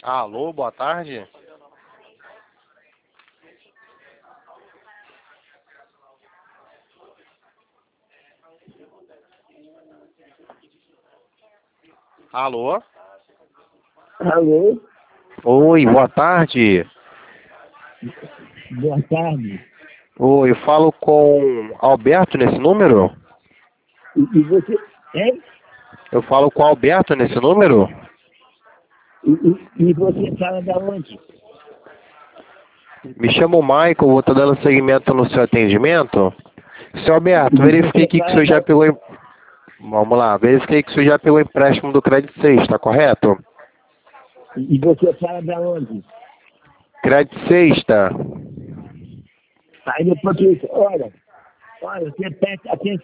Alô, boa tarde. Alô? Alô, Oi, boa tarde. boa tarde. Oi, eu falo com Alberto nesse número? E você, hein? Eu falo com Alberto nesse número? E você fala da onde? Me chamo Michael, vou estar dando seguimento no seu atendimento. Seu Alberto, E verifiquei você aqui que o fala senhor já da... pegou. Vamos lá, verifiquei que o senhor já pegou empréstimo do Crédito 6, está correto? E você fala da onde? Crédito 6, tá? Aí depois que... Olha, você presta atenção.